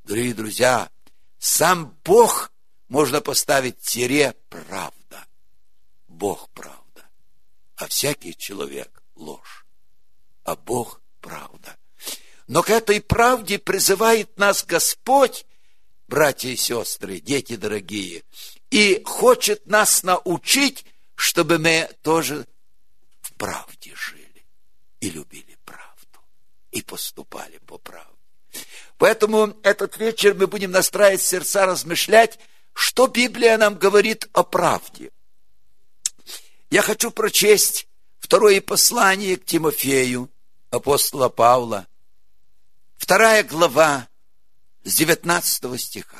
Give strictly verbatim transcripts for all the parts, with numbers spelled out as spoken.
Дорогие друзья, сам Бог можно поставить тире правда. Бог правда, а всякий человек ложь, а Бог правда. Но к этой правде призывает нас Господь, братья и сестры, дети дорогие, и хочет нас научить, чтобы мы тоже в правде жили и любили правду, и поступали по правде. Поэтому этот вечер мы будем настраивать сердца, размышлять, что Библия нам говорит о правде. Я хочу прочесть второе послание к Тимофею, апостола Павла, вторая глава, с девятнадцатого стиха.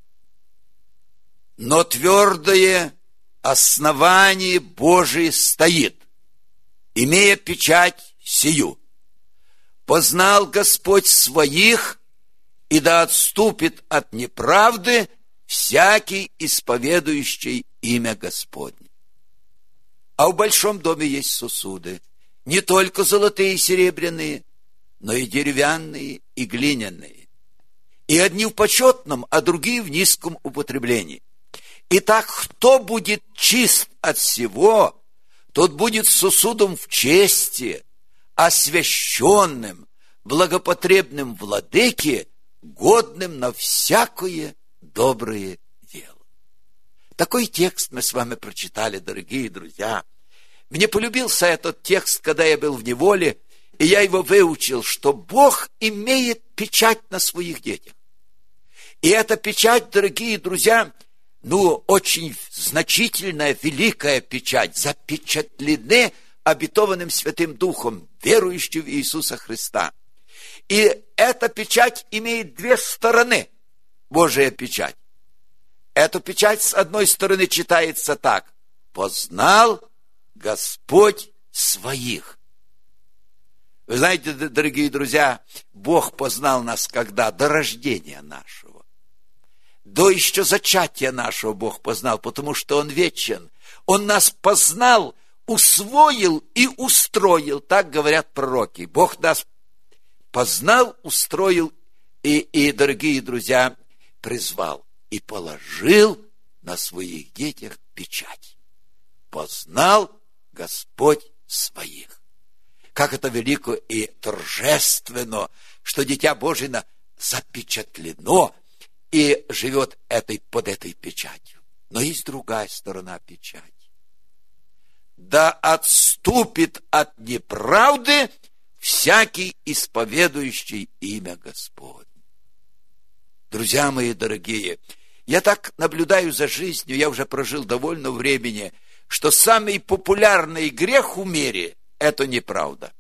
«Но твердое основание Божие стоит, имея печать сию. Познал Господь своих, и да отступит от неправды всякий, исповедующий имя Господне. А в большом доме есть сосуды, не только золотые и серебряные, но и деревянные и глиняные. И одни в почетном, а другие в низком употреблении. Итак, кто будет чист от всего, тот будет сосудом в чести, освященным, благопотребным владыке, годным на всякое доброе дело». Такой текст мы с вами прочитали, дорогие друзья. Мне полюбился этот текст, когда я был в неволе, и я его выучил, что Бог имеет печать на своих детях. И эта печать, дорогие друзья, ну, очень значительная, великая печать, запечатлены обетованным Святым Духом, верующим в Иисуса Христа. И эта печать имеет две стороны, Божия печать. Эту печать с одной стороны читается так: «Познал Господь своих». Вы знаете, дорогие друзья, Бог познал нас когда? До рождения нашего. До еще зачатия нашего Бог познал, потому что Он вечен. Он нас познал, усвоил и устроил, так говорят пророки. Бог нас познал, устроил и, и, дорогие друзья, призвал и положил на своих детях печать. Познал Господь своих. Как это велико и торжественно, что Дитя Божие запечатлено и живет этой, под этой печатью. Но есть другая сторона печати. «Да отступит от неправды всякий, исповедующий имя Господне». Друзья мои дорогие, я так наблюдаю за жизнью, я уже прожил довольно времени, что самый популярный грех в мире – это неправда.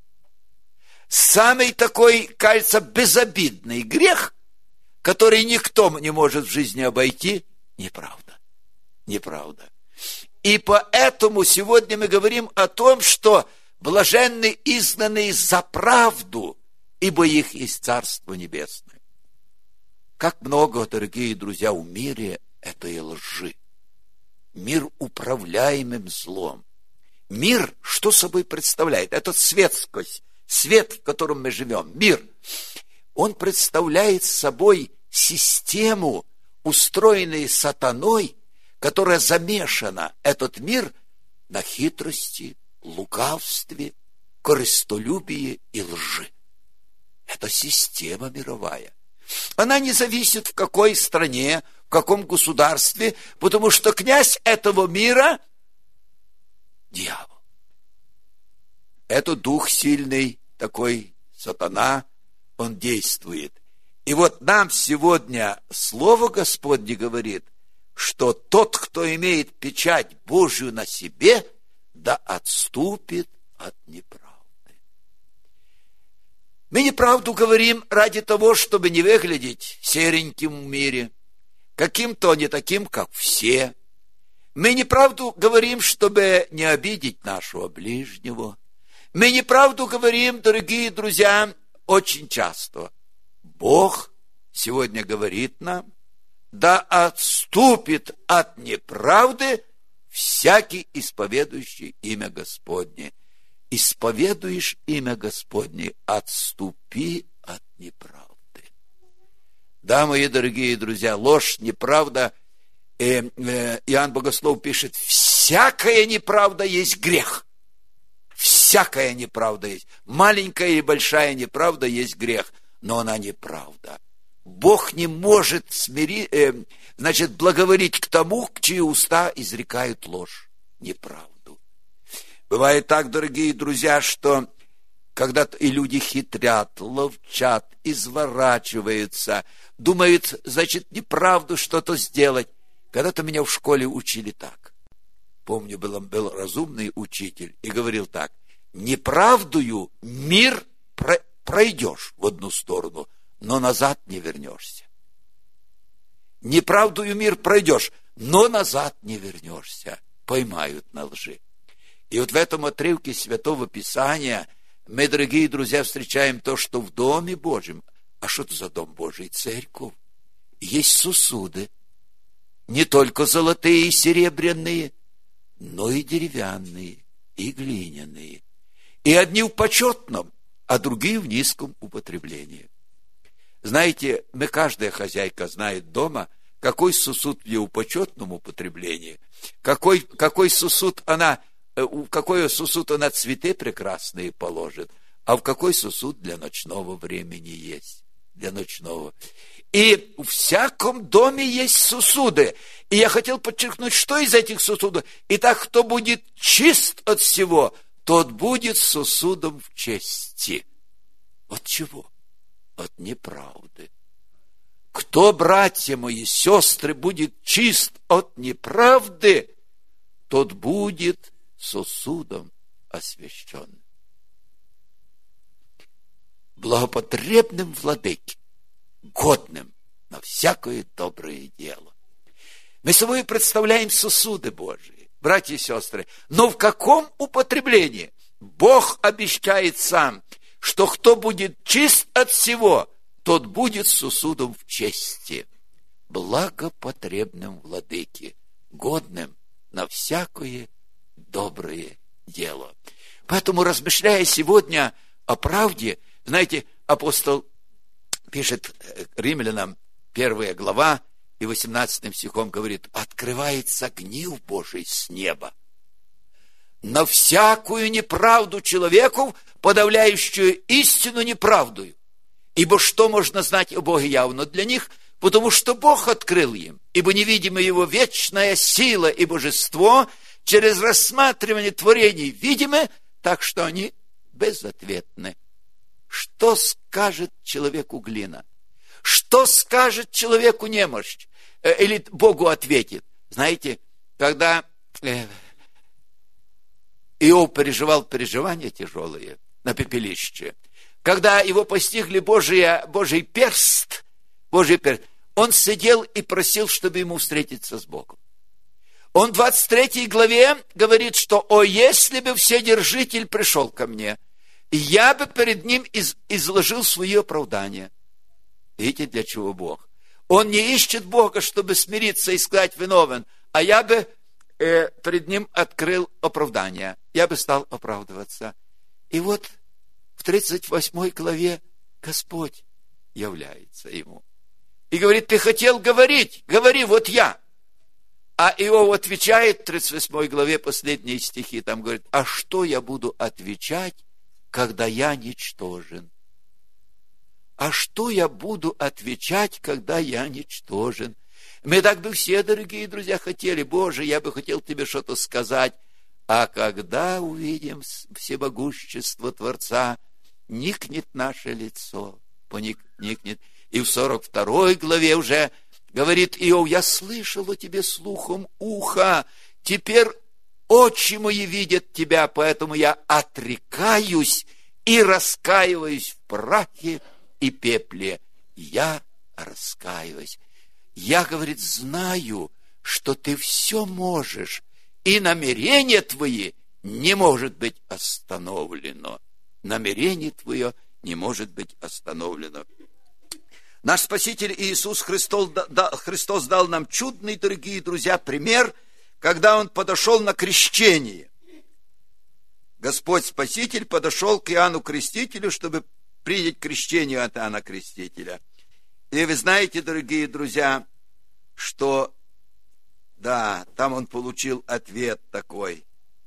Самый такой, кажется, безобидный грех, который никто не может в жизни обойти – неправда. Неправда. И поэтому сегодня мы говорим о том, что блаженны изгнанные за правду, ибо их есть Царство Небесное. Как много, дорогие друзья, в мире этой лжи. Мир, управляемым злом. Мир, что собой представляет? Это светскость, свет, в котором мы живем, мир. Он представляет собой систему, устроенную сатаной, которая замешана, этот мир, на хитрости, лукавстве, корыстолюбии и лжи. Это система мировая. Она не зависит, в какой стране, в каком государстве, потому что князь этого мира – дьявол. Это дух сильный, такой сатана, он действует. И вот нам сегодня Слово Господне говорит, что тот, кто имеет печать Божью на себе, да отступит от неправды. Мы неправду говорим ради того, чтобы не выглядеть сереньким в мире, каким-то не таким, как все. Мы неправду говорим, чтобы не обидеть нашего ближнего. Мы неправду говорим, дорогие друзья, очень часто. Бог сегодня говорит нам, да отступит от неправды всякий, исповедующий имя Господне. Исповедуешь имя Господне, отступи от неправды. Да, мои дорогие друзья, ложь, неправда. Э, э, Иоанн Богослов пишет, всякая неправда есть грех. Всякая неправда есть. Маленькая и большая неправда есть грех, но она неправда. Бог не может смири, э, значит, благоволить к тому, чьи уста изрекают ложь, неправду. Бывает так, дорогие друзья, что когда и люди хитрят, ловчат, изворачиваются, думают, значит, неправду что-то сделать. Когда-то меня в школе учили так. Помню, был, был разумный учитель и говорил так: неправдою мир про, пройдешь в одну сторону, но назад не вернешься. Неправдою мир пройдешь, но назад не вернешься. Поймают на лжи. И вот в этом отрывке Святого Писания мы, дорогие друзья, встречаем то, что в Доме Божьем, а что это за Дом Божий? Церковь. Есть сосуды, не только золотые и серебряные, но и деревянные, и глиняные. И одни в почетном, а другие в низком употреблении. Знаете, мы, каждая хозяйка знает дома, какой сосуд в ее почетном употреблении, какой, какой сосуд она, в какой сосуд она цветы прекрасные положит, а в какой сосуд для ночного времени есть, для ночного. И в всяком доме есть сосуды. И я хотел подчеркнуть, что из этих сосудов. Итак, кто будет чист от всего, тот будет сосудом в чести. От чего? От неправды. Кто, братья мои, сестры, будет чист от неправды, тот будет сосудом освященным. Благопотребным владыке, годным на всякое доброе дело. Мы собой представляем сосуды Божии, братья и сестры, но в каком употреблении? Бог обещает сам, что кто будет чист от всего, тот будет сосудом в чести, благопотребным владыке, годным на всякое доброе дело. Поэтому, размышляя сегодня о правде, знаете, апостол пишет римлянам, первая глава, и восемнадцатым стихом говорит: открывается гнев Божий с неба на всякую неправду человеку, подавляющую истину неправдою. Ибо что можно знать о Боге явно для них? Потому что Бог открыл им, ибо невидимая Его вечная сила и божество через рассматривание творений видимы, так что они безответны. Что скажет человеку глина? Что скажет человеку немощь? Или Богу ответит? Знаете, когда Иов переживал переживания тяжелые на пепелище, когда его постигли Божий, Божий перст, Божий перст, он сидел и просил, чтобы ему встретиться с Богом. Он в двадцать третьей главе говорит, что «О, если бы Вседержитель пришел ко мне, я бы перед ним из, изложил свои оправдания». Видите, для чего Бог? Он не ищет Бога, чтобы смириться и сказать виновен, а я бы э, перед ним открыл оправдания. Я бы стал оправдываться. И вот в тридцать восьмой главе Господь является ему. И говорит: ты хотел говорить, говори, вот я. А Иов отвечает в тридцать восьмой главе, последние стихи, там говорит: а что я буду отвечать, когда я ничтожен? А что я буду отвечать, когда я ничтожен? Мы так бы все, дорогие друзья, хотели: Боже, я бы хотел тебе что-то сказать. А когда увидим всемогущество Творца, никнет наше лицо, поникнет. И в сорок второй главе уже говорит Иов: я слышал о тебе слухом уха, теперь очи мои видят тебя, поэтому я отрекаюсь и раскаиваюсь в прахе и пепле. Я раскаиваюсь. Я, говорит, знаю, что ты все можешь, и намерение твое не может быть остановлено. Намерение твое не может быть остановлено. Наш Спаситель Иисус Христос, Христос дал нам чудный, дорогие друзья, пример, когда Он подошел на крещение. Господь Спаситель подошел к Иоанну Крестителю, чтобы принять крещение от Иоанна Крестителя. И вы знаете, дорогие друзья, что, да, там он получил ответ такой.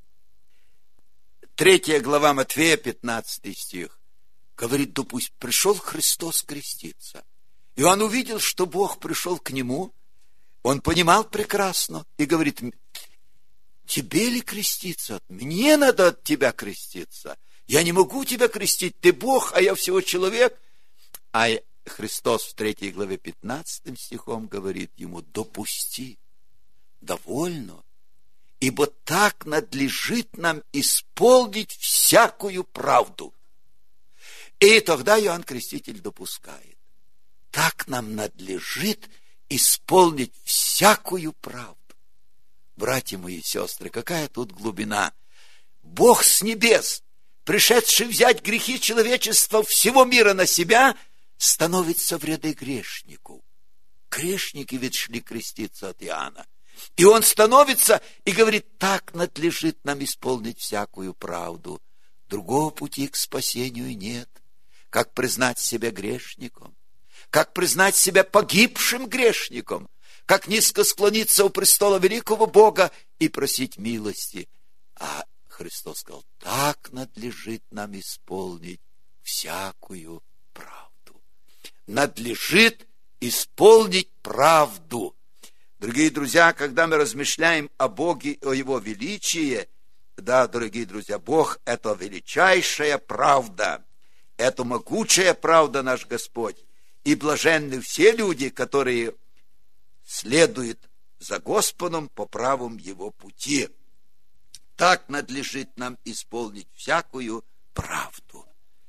Третья глава Матфея, пятнадцатый стих, говорит: да пусть пришел Христос креститься. Иоанн увидел, что Бог пришел к нему, он понимал прекрасно и говорит: тебе ли креститься? Мне надо от тебя креститься. Я не могу тебя крестить, ты Бог, а я всего человек. А Христос в третьей главе пятнадцатым стихом говорит ему: допусти, довольно, ибо так надлежит нам исполнить всякую правду. И тогда Иоанн Креститель допускает: так нам надлежит исполнить всякую правду. Братья мои и сестры, какая тут глубина! Бог с небес, пришедший взять грехи человечества всего мира на себя, становится в ряды грешников. Грешники ведь шли креститься от Иоанна. И он становится и говорит: так надлежит нам исполнить всякую правду. Другого пути к спасению нет. Как признать себя грешником? Как признать себя погибшим грешником? Как низко склониться у престола великого Бога и просить милости? А Христос сказал: так надлежит нам исполнить всякую правду. Надлежит исполнить правду. Дорогие друзья, когда мы размышляем о Боге, о Его величии, да, дорогие друзья, Бог – это величайшая правда, это могучая правда наш Господь. И блаженны все люди, которые следуют за Господом по правым Его пути. Так надлежит нам исполнить всякую правду.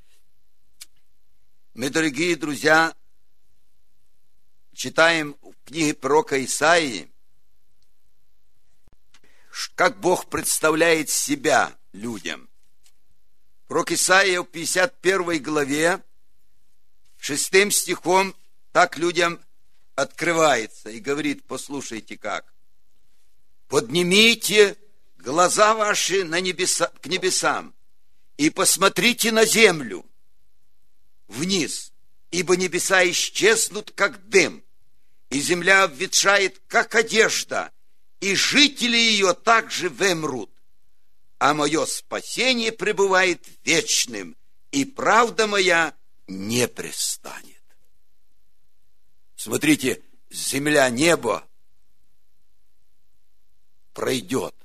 Мы, дорогие друзья, читаем в книге пророка Исаии, как Бог представляет себя людям. Пророк Исаия в пятьдесят первой главе, шестым стихом, так людям открывается и говорит: послушайте как. «Поднимите глаза ваши на небеса, к небесам и посмотрите на землю вниз, ибо небеса исчезнут, как дым, и земля обветшает, как одежда, и жители ее также вымрут. А мое спасение пребывает вечным, и правда моя не престанет». Смотрите, земля, небо пройдет.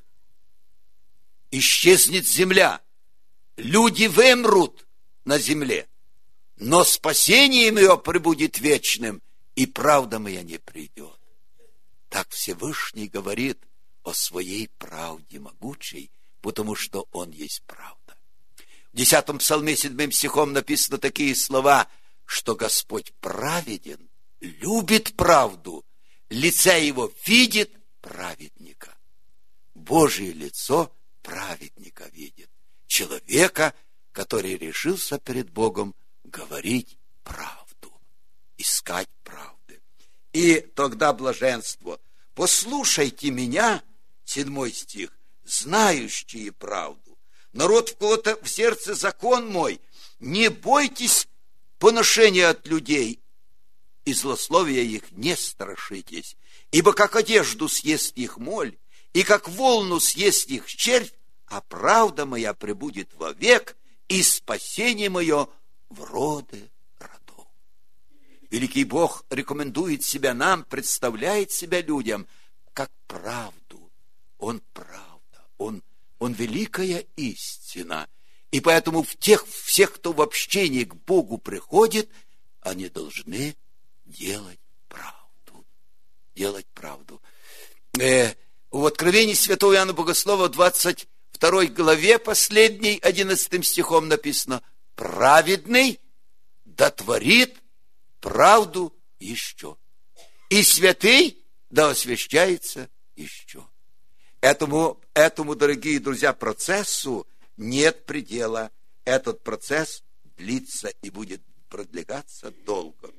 Исчезнет земля. Люди вымрут на земле. Но спасение ее пребудет вечным, и правда моя не придет. Так Всевышний говорит о своей правде могучей, потому что Он есть правда. В десятом псалме седьмым стихом написано такие слова, что Господь праведен, любит правду, лица Его видит праведника. Божье лицо праведника видит. Человека, который решился перед Богом говорить правду, искать правды. И тогда блаженство. «Послушайте меня», седьмой стих, «знающие правду. Народ, в кого-то в сердце закон мой, не бойтесь поношения от людей, и злословия их не страшитесь, ибо как одежду съест их моль, и как волну съест их червь, а правда моя пребудет вовек, и спасение мое в роды родов». Великий Бог рекомендует себя нам, представляет себя людям как правду. Он правда, Он, он великая истина. И поэтому в тех, всех, кто в общении к Богу приходит, они должны делать правду. Делать правду. Э, в Откровении святого Иоанна Богослова, двадцать второй главе, последней, одиннадцатым стихом написано: «Праведный дотворит правду еще, и святый да освящается еще». Этому, этому, дорогие друзья, процессу нет предела. Этот процесс длится и будет продвигаться долго.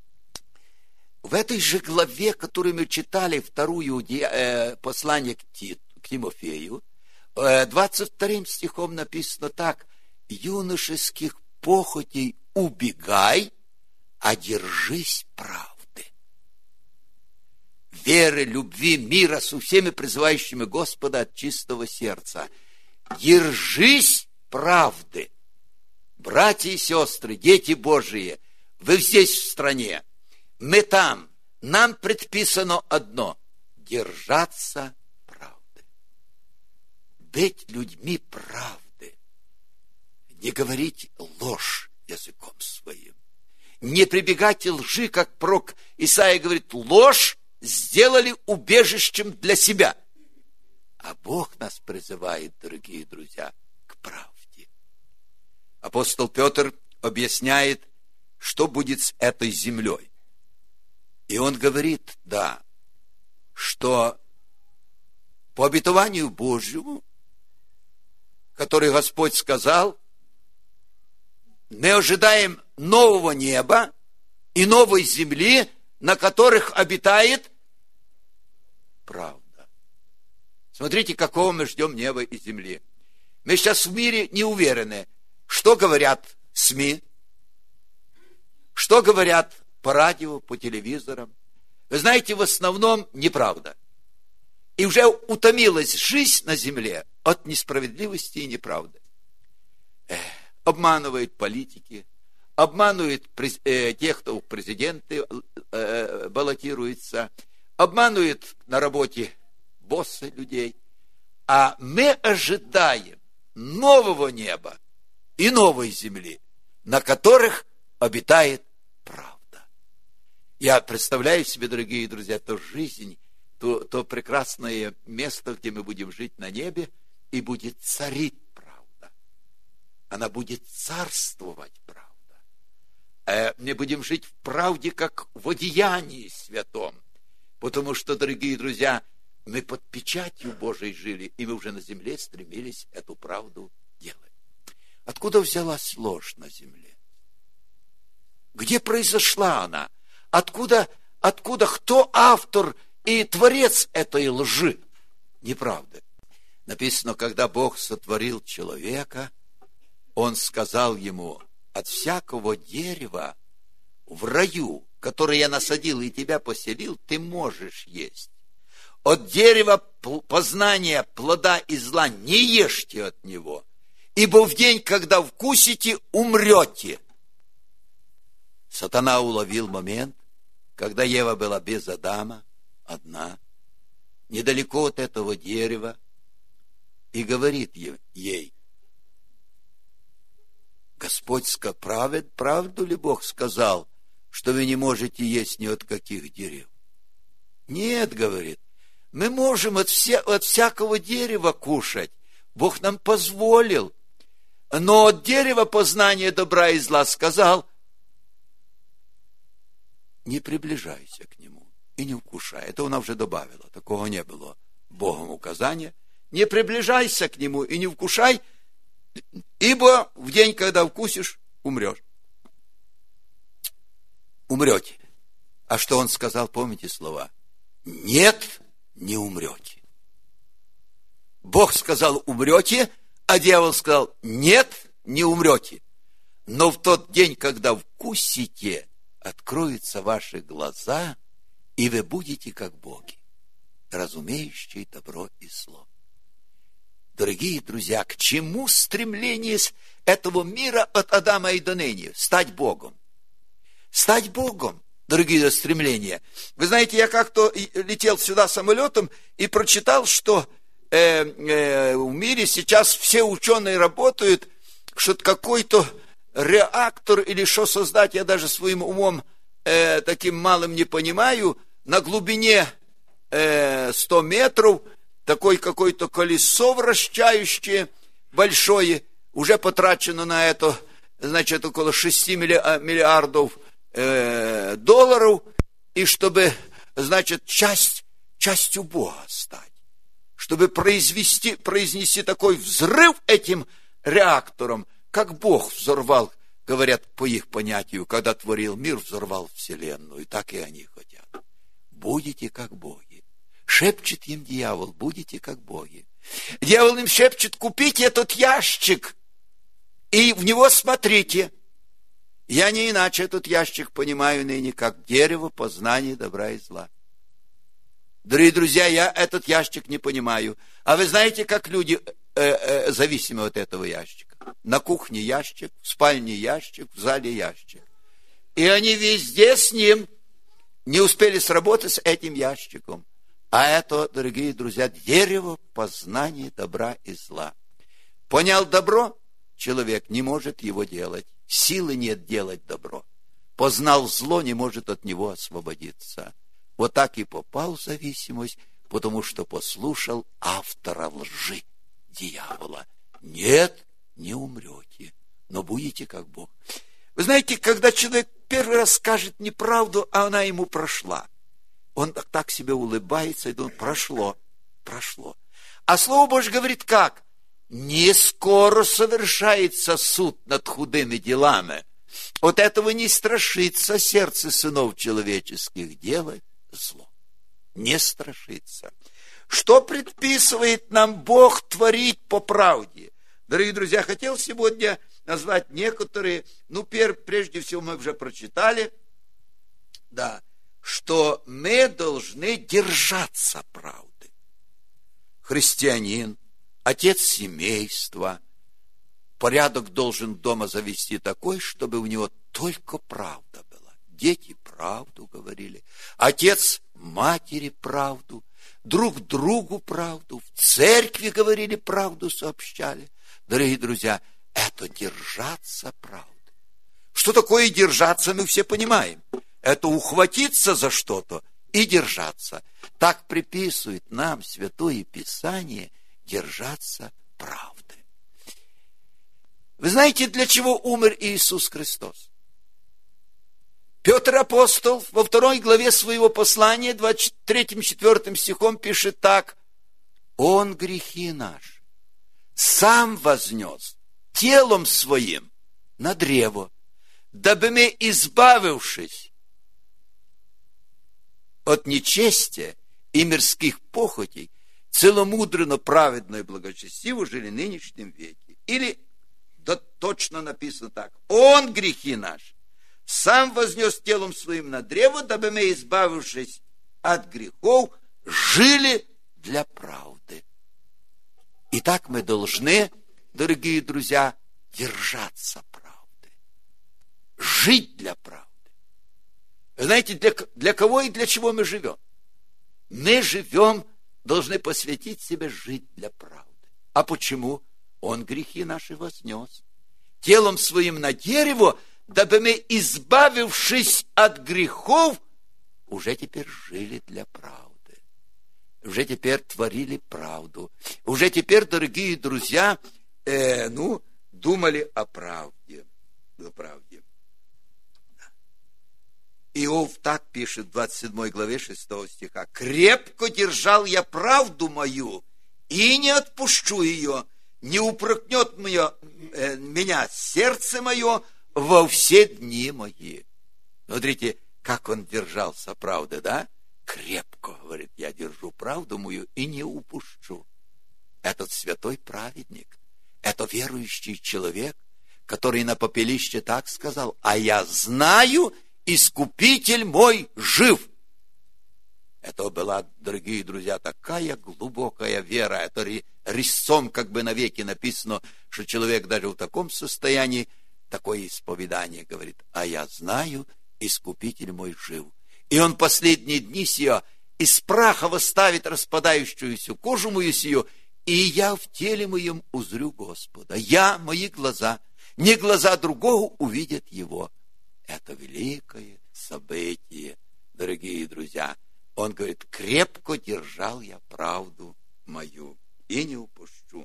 В этой же главе, которую мы читали, вторую э, послание к, Тит, к Тимофею, э, двадцать вторым стихом написано так: «Юношеских похотей убегай, а держись правды. Веры, любви, мира со всеми призывающими Господа от чистого сердца. Держись правды. Братья и сестры, дети Божии, вы здесь в стране, мы там, нам предписано одно – держаться правды. Быть людьми правды. Не говорить ложь языком своим. Не прибегать лжи, как пророк Исаия говорит, ложь сделали убежищем для себя. А Бог нас призывает, дорогие друзья, к правде. Апостол Петр объясняет, что будет с этой землей. И он говорит, да, что по обетованию Божьему, который Господь сказал, мы ожидаем нового неба и новой земли, на которых обитает правда. Смотрите, какого мы ждем неба и земли. Мы сейчас в мире не уверены, что говорят СМИ, что говорят по радио, по телевизорам. Вы знаете, в основном неправда. И уже утомилась жизнь на земле от несправедливости и неправды. Эх, обманывают политики, обманывают э, тех, кто в президенты э, баллотируется, обманывают на работе боссы людей. А мы ожидаем нового неба и новой земли, на которых обитает правда. Я представляю себе, дорогие друзья, то жизнь, то, то прекрасное место, где мы будем жить на небе, и будет царить правда. Она будет царствовать правда. Мы будем жить в правде, как в одеянии святом. Потому что, дорогие друзья, мы под печатью Божией жили, и мы уже на земле стремились эту правду делать. Откуда взялась ложь на земле? Где произошла она? Откуда, откуда, кто автор и творец этой лжи? Неправда. Написано, когда Бог сотворил человека, Он сказал ему, от всякого дерева в раю, которое я насадил и тебя поселил, ты можешь есть. От дерева познания плода и зла не ешьте от него, ибо в день, когда вкусите, умрете. Сатана уловил момент, когда Ева была без Адама, одна, недалеко от этого дерева, и говорит ей, Господь правед, правду ли Бог сказал, что вы не можете есть ни от каких дерев? Нет, говорит, мы можем от, все, от всякого дерева кушать. Бог нам позволил. Но от дерева познания добра и зла сказал, не приближайся к нему и не вкушай. Это она уже добавила, такого не было Богом указания. Не приближайся к нему и не вкушай, ибо в день, когда вкусишь, умрешь. Умрете. А что он сказал, помните слова? Нет, не умрете. Бог сказал, умрете, а дьявол сказал, нет, не умрете. Но в тот день, когда вкусите, откроются ваши глаза, и вы будете как боги, разумеющие добро и зло. Дорогие друзья, к чему стремление этого мира от Адама и до ныне? Стать Богом. Стать Богом, дорогие стремления. Вы знаете, я как-то летел сюда самолетом и прочитал, что э, э, в мире сейчас все ученые работают, что какой-то реактор или что создать, я даже своим умом э, таким малым не понимаю, на глубине э, сто метров, такое какое-то колесо вращающее большое, уже потрачено на это, значит, около шести миллиардов э, долларов, и чтобы, значит, часть, частью Бога стать, чтобы произвести, произнести такой взрыв этим реактором, как Бог взорвал, говорят по их понятию, когда творил мир, взорвал вселенную, так и они хотят. Будете как боги. Шепчет им дьявол, будете как боги. Дьявол им шепчет, купите этот ящик, и в него смотрите. Я не иначе этот ящик понимаю ныне, как дерево познания добра и зла. Дорогие друзья, я этот ящик не понимаю. А вы знаете, как люди э, э, зависимы от этого ящика? На кухне ящик, в спальне ящик, в зале ящик. И они везде с ним не успели сработать с этим ящиком. А это, дорогие друзья, дерево познания добра и зла. Понял добро, человек не может его делать. Силы нет делать добро. Познал зло, не может от него освободиться. Вот так и попал в зависимость, потому что послушал автора лжи, дьявола. Нет, не умрете, но будете как Бог. Вы знаете, когда человек первый раз скажет неправду, а она ему прошла, он так себе улыбается и думает: прошло, прошло. А Слово Божье говорит как? Не скоро совершается суд над худыми делами. От этого не страшится сердце сынов человеческих делать зло. Не страшится. Что предписывает нам Бог творить по правде? Дорогие друзья, хотел сегодня назвать некоторые, ну, прежде всего мы уже прочитали, да, что мы должны держаться правды. Христианин, отец семейства, порядок должен дома завести такой, чтобы у него только правда была. Дети правду говорили, отец матери правду, друг другу правду, в церкви говорили правду, сообщали. Дорогие друзья, это держаться правды. Что такое держаться, мы все понимаем. Это ухватиться за что-то и держаться. Так приписывает нам Святое Писание держаться правды. Вы знаете, для чего умер Иисус Христос? Петр апостол во второй главе своего послания, двадцать третьим-четвёртым стихом пишет так: Он грехи наши сам вознес телом своим на древо, дабы мы, избавившись от нечестия и мирских похотей, целомудренно, праведно и благочестиво жили в нынешнем веке. Или да, точно написано так: Он грехи наши сам вознес телом своим на древо, дабы мы, избавившись от грехов, жили для правды. Итак, мы должны, дорогие друзья, держаться правды, жить для правды. Вы знаете, для, для кого и для чего мы живем? Мы живем, должны посвятить себе жить для правды. А почему? Он грехи наши вознес телом своим на дерево, дабы мы, избавившись от грехов, уже теперь жили для правды. Уже теперь творили правду. Уже теперь, дорогие друзья, э, ну, думали о правде. О правде. Иов так пишет в двадцать седьмой главе шестого стиха: «Крепко держал я правду мою, и не отпущу ее, не упрекнет мое, э, меня сердце мое во все дни мои». Смотрите, как он держался правды, да? Крепко, говорит, я держу правду мою и не упущу. Этот святой праведник, это верующий человек, который на попелище так сказал: а я знаю, Искупитель мой жив. Это была, дорогие друзья, такая глубокая вера. Это резцом как бы навеки написано, что человек даже в таком состоянии такое исповедание говорит: а я знаю, Искупитель мой жив. И он последние дни сия из праха восставит распадающуюся кожу мою сию, и я в теле моем узрю Господа. Я, мои глаза, не глаза другого увидят его. Это великое событие, дорогие друзья. Он говорит: крепко держал я правду мою и не упущу.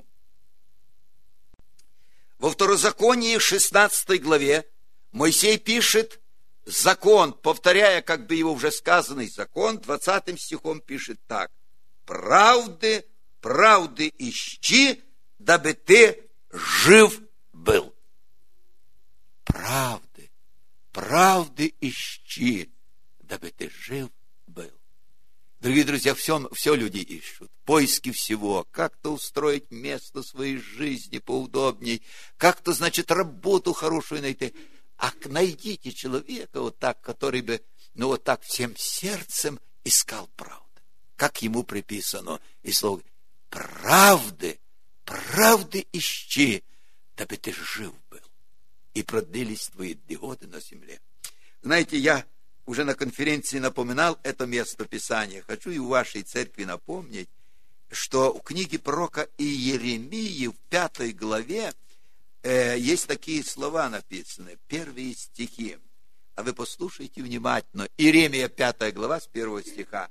Во Второзаконии шестнадцатой главе Моисей пишет закон, повторяя как бы его уже сказанный закон, двадцатым стихом пишет так: правды, правды ищи, дабы ты жив был. Правды, правды ищи, дабы ты жив был. Дорогие друзья, все, все люди ищут. Поиски всего. Как-то устроить место своей жизни поудобней. Как-то, значит, работу хорошую найти. а найдите человека вот так, который бы, ну вот так всем сердцем искал правду. Как ему приписано, и слово правды, правды ищи, дабы ты жив был, и продлились твои годы на земле. Знаете, я уже на конференции напоминал это место Писания. Хочу и у вашей церкви напомнить, что в книге пророка Иеремии в пятой главе э, есть такие слова написаны, первые стихи. А вы послушайте внимательно. Иеремия пятая глава с первого стиха.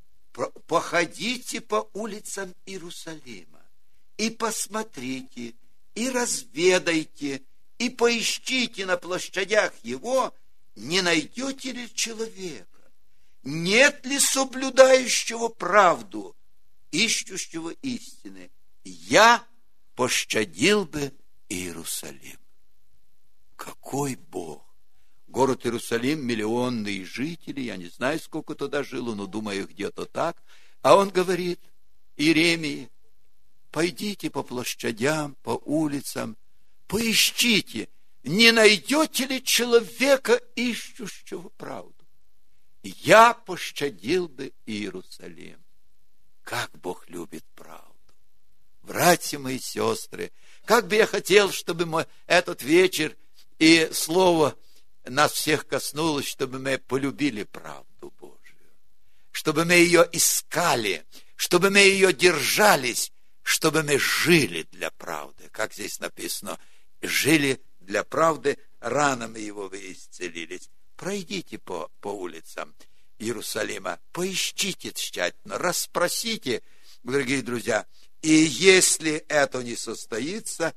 «Походите по улицам Иерусалима и посмотрите, и разведайте, и поищите на площадях его, не найдете ли человека, нет ли соблюдающего правду, ищущего истины, я пощадил бы Иерусалим». Какой Бог! Город Иерусалим, миллионные жители, я не знаю, сколько туда жило, но думаю, где-то так. А он говорит Иеремии: пойдите по площадям, по улицам, поищите, не найдете ли человека, ищущего правду. Я пощадил бы Иерусалим. Как Бог любит правду. Братья мои и сестры, как бы я хотел, чтобы мы этот вечер и слово нас всех коснулось, чтобы мы полюбили правду Божию, чтобы мы ее искали, чтобы мы ее держались, чтобы мы жили для правды. Как здесь написано, жили для правды, ранами его вы исцелились. Пройдите по, по улицам Иерусалима, поищите тщательно, расспросите, дорогие друзья, и если это не состоится,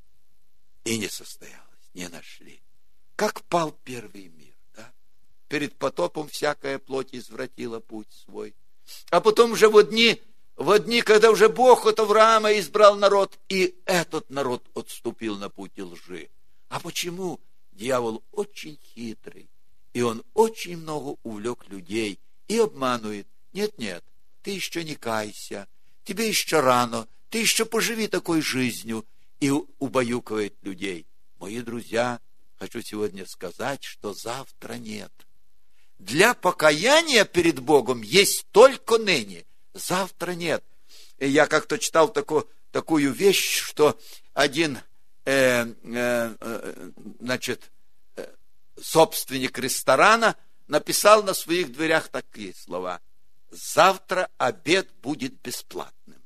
и не состоялось, не нашли. Как пал первый мир, да? Перед потопом всякая плоть извратила путь свой. А потом уже в дни, в дни, когда уже Бог от Авраама избрал народ, и этот народ отступил на путь лжи. А почему? Дьявол очень хитрый, и он очень много увлек людей и обманывает. Нет-нет, ты еще не кайся, тебе еще рано, ты еще поживи такой жизнью, и убаюкивает людей. Мои друзья, хочу сегодня сказать, что завтра нет. Для покаяния перед Богом есть только ныне. Завтра нет. И я как-то читал такую, такую вещь, что один э, э, э, значит, э, собственник ресторана написал на своих дверях такие слова: завтра обед будет бесплатным.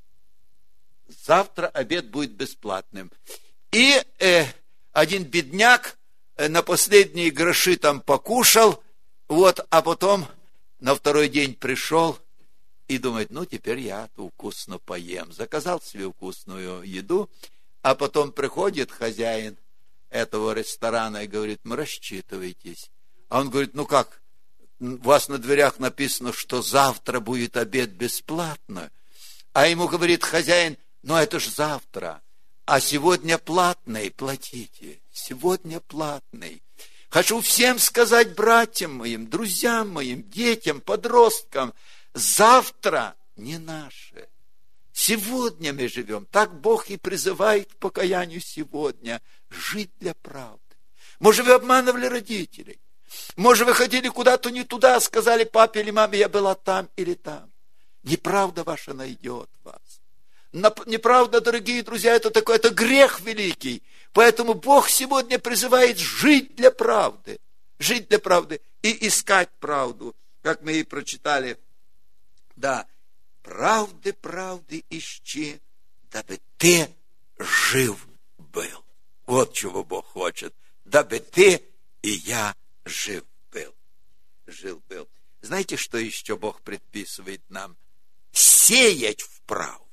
Завтра обед будет бесплатным. И э, один бедняк на последние гроши там покушал, вот, а потом на второй день пришел и думает: ну, теперь я вкусно поем. Заказал себе вкусную еду, а потом приходит хозяин этого ресторана и говорит: мы рассчитывайтесь. А он говорит: ну как, у вас на дверях написано, что завтра будет обед бесплатно. А ему говорит хозяин: ну это ж завтра. А сегодня платный, платите. Сегодня платный. Хочу всем сказать, братьям моим, друзьям моим, детям, подросткам, завтра не наше. Сегодня мы живем. Так Бог и призывает к покаянию сегодня. Жить для правды. Может, вы обманывали родителей. Может, вы ходили куда-то не туда, сказали папе или маме: я была там или там. Неправда ваша найдет вас. Неправда, дорогие друзья, это такой, это грех великий. Поэтому Бог сегодня призывает жить для правды. Жить для правды и искать правду. Как мы и прочитали. Да. Правды, правды ищи, дабы ты жив был. Вот чего Бог хочет. Дабы ты и я жив был. Жил был. Знаете, что еще Бог предписывает нам? Сеять в правду.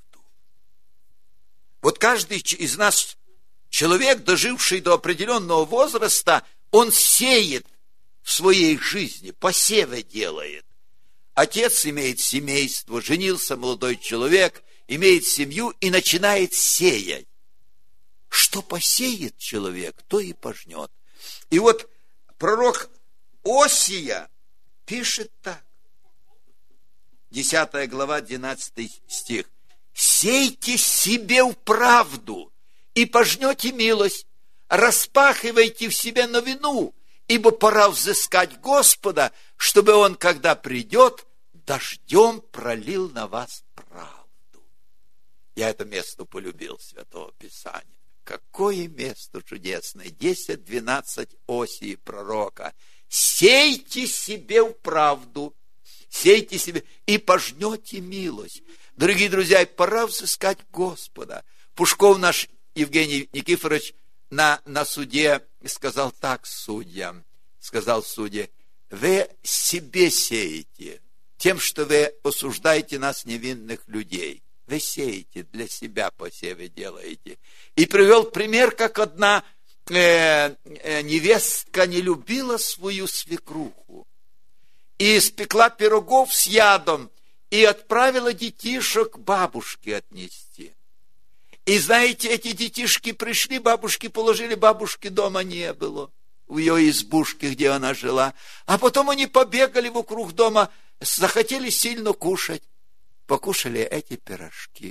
Вот каждый из нас, человек, доживший до определенного возраста, он сеет в своей жизни, посевы делает. Отец имеет семейство, женился молодой человек, имеет семью и начинает сеять. Что посеет человек, то и пожнет. И вот пророк Осия пишет так. десятая глава, двенадцатый стих. «Сейте себе в правду, и пожнете милость, распахивайте в себе новину, ибо пора взыскать Господа, чтобы Он, когда придет, дождем пролил на вас правду. Я это место полюбил, Святого Писания. Какое место чудесное! десять-двенадцать осей пророка. Сейте себе в правду, сейте себе, и пожнете милость. Дорогие друзья, пора взыскать Господа. Пушков наш Евгений Никифорович на, на суде сказал так судьям, сказал судье: вы себе сеете тем, что вы осуждаете нас, невинных людей. Вы сеете, для себя посевы делаете. И привел пример, как одна э, э, невестка не любила свою свекруху. И испекла пирогов с ядом, и отправила детишек бабушке отнести. И знаете, эти детишки пришли, бабушки положили, бабушки дома не было, в ее избушке, где она жила. А потом они побегали вокруг дома, захотели сильно кушать. Покушали эти пирожки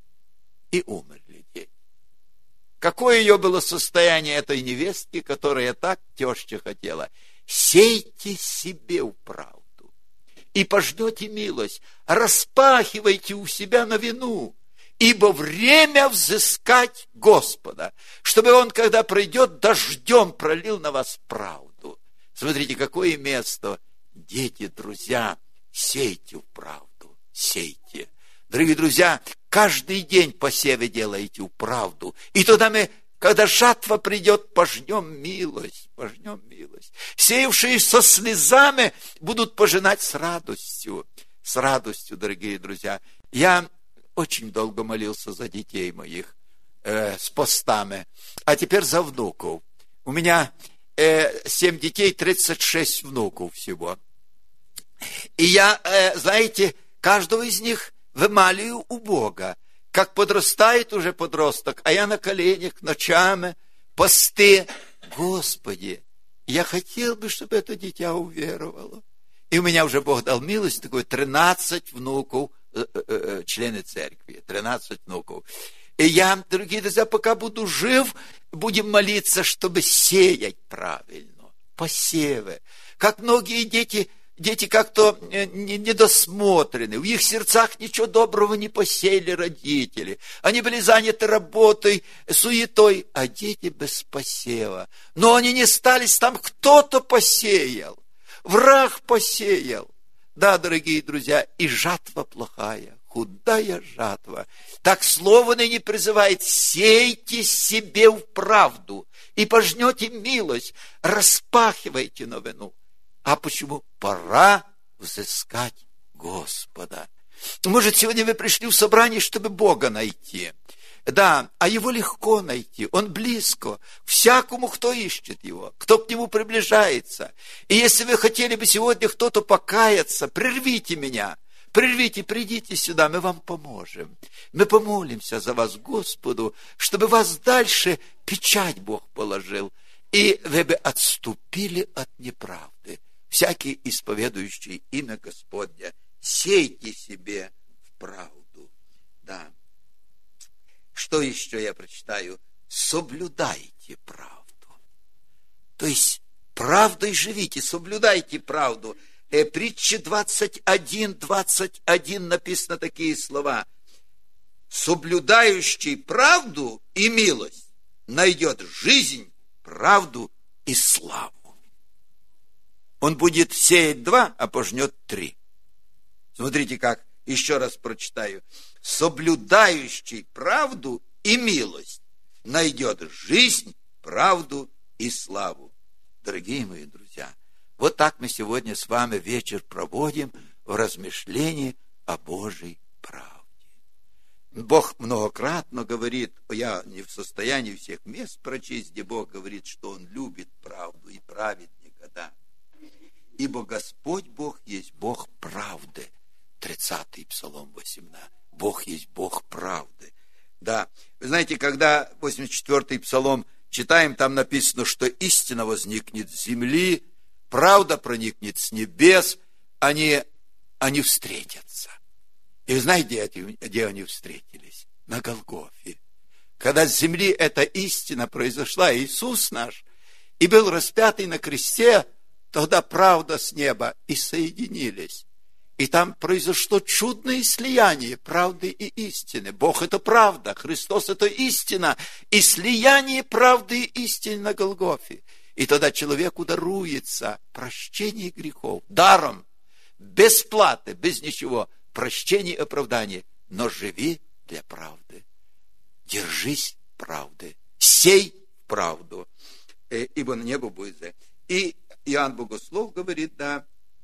и умерли дети. Какое ее было состояние этой невестки, которая так теща хотела? Сейте себе в правду и пожнете милость, распахивайте у себя новину, ибо время взыскать Господа, чтобы Он, когда придет, дождем пролил на вас правду. Смотрите, какое место, дети, друзья, сейте в правду. Сейте. Дорогие друзья, каждый день посевы делаете в правду. И тогда мы, когда жатва придет, пожнем милость, пожнем милость. Сеявшие со слезами будут пожинать с радостью. С радостью, дорогие друзья. Я очень долго молился за детей моих, э, с постами. А теперь за внуков. У меня э, семь детей, тридцать шесть внуков всего. И я, э, знаете, каждого из них вымаливаю у Бога. Как подрастает уже подросток, а я на коленях ночами, посты. Господи, я хотел бы, чтобы это дитя уверовало. И у меня уже Бог дал милость, такой тринадцать внуков, э, э, э, члены церкви, тринадцать внуков. И я, дорогие друзья, пока буду жив, будем молиться, чтобы сеять правильно, посевы. Как многие дети... Дети как-то недосмотрены, в их сердцах ничего доброго не посеяли родители. Они были заняты работой, суетой, а дети без посева. Но они не стались, там кто-то посеял, враг посеял. Да, дорогие друзья, и жатва плохая, худая жатва. Так слово ныне призывает: сейте себе в правду и пожнете милость, распахивайте новину. А почему? Пора взыскать Господа. Может, сегодня вы пришли в собрание, чтобы Бога найти. Да, а Его легко найти, Он близко. Всякому, кто ищет Его, кто к Нему приближается. И если вы хотели бы сегодня кто-то покаяться, прервите меня, прервите, придите сюда, мы вам поможем. Мы помолимся за вас Господу, чтобы вас дальше печать Бог положил, и вы бы отступили от неправды. Всякий, исповедующий имя Господня, сейте себе в правду. Да. Что еще я прочитаю? Соблюдайте правду. То есть, правдой живите, соблюдайте правду. Э, притча двадцать один, двадцать один написано такие слова: соблюдающий правду и милость найдет жизнь, правду и славу. Он будет сеять два, а пожнет три. Смотрите как, еще раз прочитаю. Соблюдающий правду и милость найдет жизнь, правду и славу. Дорогие мои друзья, вот так мы сегодня с вами вечер проводим в размышлении о Божьей правде. Бог многократно говорит, я не в состоянии всех мест прочесть, где Бог говорит, что Он любит правду и правит никогда. Ибо Господь Бог есть Бог правды. тридцатый Псалом восемнадцать. Бог есть Бог правды. Да, вы знаете, когда восемьдесят четвёртый Псалом читаем, там написано, что истина возникнет с земли, правда проникнет с небес, они, они встретятся. И вы знаете, где они встретились? На Голгофе. когда с земли эта истина произошла, Иисус наш, и был распятый на кресте, тогда правда с неба и соединились. И там произошло чудное слияние правды и истины. Бог – это правда, Христос – это истина. И слияние правды и истины на Голгофе. И тогда человеку даруется прощение грехов. Даром, без платы, без ничего. Прощение и оправдание. Но живи для правды. Держись правды. Сей правду. Ибо на небо будет. И Иоанн Богослов говорит, да,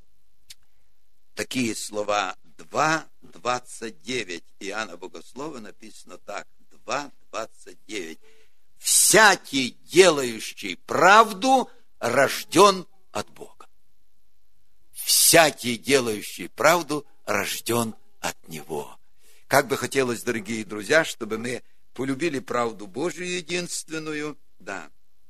такие слова, два двадцать девять, Иоанна Богослова написано так, два двадцать девять. Всякий, делающий правду, рожден от Бога. Всякий, делающий правду, рожден от Него. Как бы хотелось, дорогие друзья, чтобы мы полюбили правду Божию единственную, да,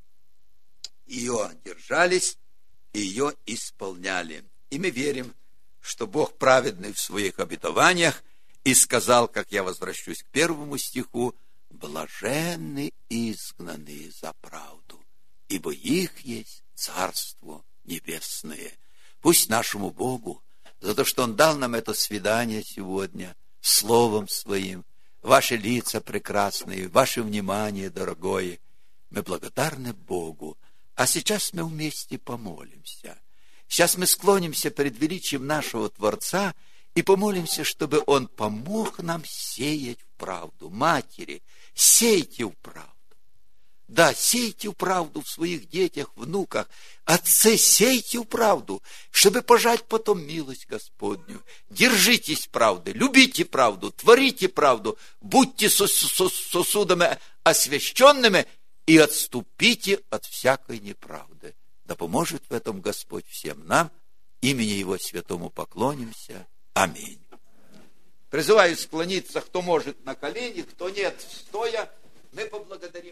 ее держались, ее исполняли. И мы верим, что Бог праведный в своих обетованиях, и сказал, как я возвращусь к первому стиху, блаженны изгнанные за правду, ибо их есть Царство Небесное. Пусть нашему Богу, за то, что Он дал нам это свидание сегодня, Словом Своим, ваши лица прекрасные, ваше внимание дорогое, мы благодарны Богу. А сейчас мы вместе помолимся. Сейчас мы склонимся перед величием нашего Творца и помолимся, чтобы Он помог нам сеять в правду. Матери, сейте в правду. Да, сейте в правду в своих детях, внуках. Отцы, сейте в правду, чтобы пожать потом милость Господню. Держитесь правды, любите правду, творите правду, будьте сосудами освященными и отступите от всякой неправды. Да поможет в этом Господь всем нам. Имени Его святому поклонимся. Аминь. Призываю склониться, кто может, на колени, кто нет, стоя. Мы поблагодарим.